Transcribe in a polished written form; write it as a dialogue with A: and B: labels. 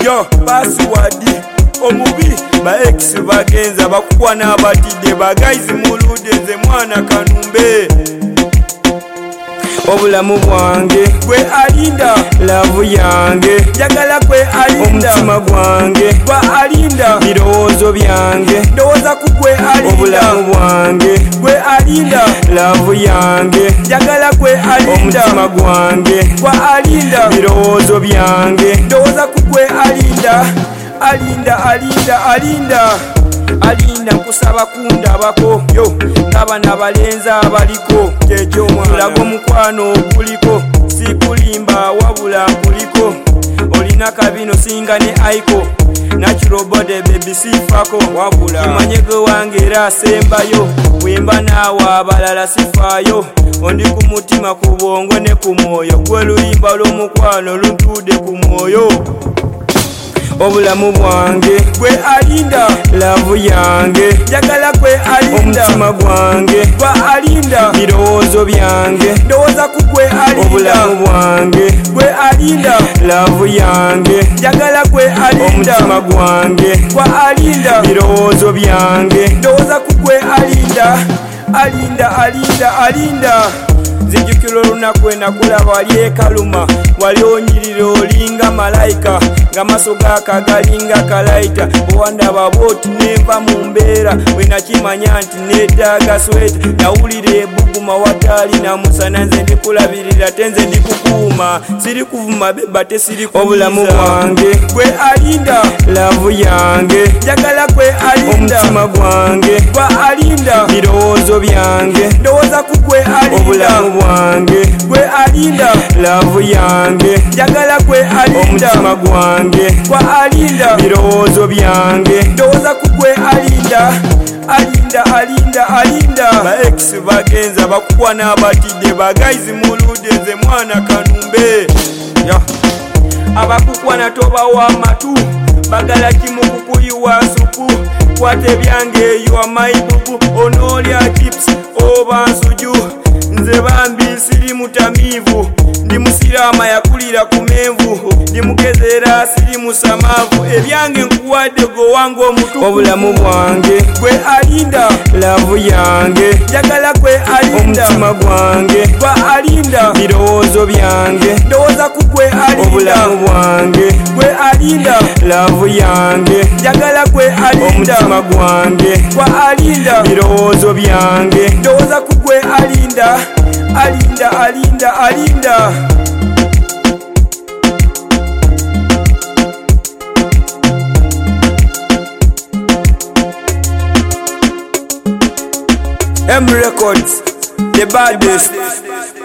A: yo password omubi ba ex bagenza bakukwa n'abatidde bagaizi mulude nze mwana kanumbe obulamu bwange gwe alinda lavu yange njagala kwe alinda omutima gwange gwa alinda birowoozo byange ndowooza ku gwe alinda obulamu bwange gwe alinda lavu yange njagala kwe alinda omutima gwange gwa alinda birowoozo byange ndowooza ku gwe alinda alinda nkusaba kundabako yo ng'abaana balenzi abaliko kyekyomulaga omukwano oguliko sikulimba wabula nkuliko olina kabino singa ne aiko natural body baby sifako wabula kimanyege wange era asembayo bwemba naawe abalala sifaayo ondi ku mutima ku bwongo ne ku mwoyo gwe luyimba lw'omukwano lutuudde ku mwoyo obulamu bwange gwe alinda lavu yange njagala kwe alinda omutima gwange gwa alinda birowoozo byange ndowooza ku gwe alinda obulamu bwange gwe alinda lavu yange njagala kwe alinda omutima gwange gwa alinda birowoozo byange ndowooza ku gwe alinda nzijukira olunaku enakulaba wali ekaluma wali onyirira olinga malayika ng'amaaso gaakagalinga kalayita bwewandaba bwoti nenva mu mbeera bwenakimanya nti neetaaga sweta nawulira ebuguma wataali namusana nze ndikulabirira te nze ndikukuuma siri kuvuma beba tesiri obulamu bwange gwe alinda lavu yange njagala kwe alinda omutima gwange gwa alinda birowoozo byange ndowooza ku gwe alinda obulamu bwange gwe alinda lavu yange njagala kwe alinda omutima gwange gwa alinda birowoozo byange ndowooza ku gwe alinda ba ex bagenza bakukwa n'abatidde bagaizi mulude nze mwana kanumbe abakukwana tobawa amatu bagala kimu kukuyiwa nsuku kwata ebyange eyo amayibubu onoolya chips oba nsuju nze bambi siri mutamiivu ndi musiraama yakulira ku menvu ndi mukezeera siri musamaavu ebyange nkuwadde gwe wange omutuku obulamu bwange gwe alinda lavu yange njagala kwe alinda omutima gwange gwa alinda birowoozo byange ndowooza ku gwe alinda obulamu bwange gwe alinda lavu yange njagala kwe alinda omutima gwange gwa alinda birowoozo byange ndowooza ku gwe alinda M Records, the baddest.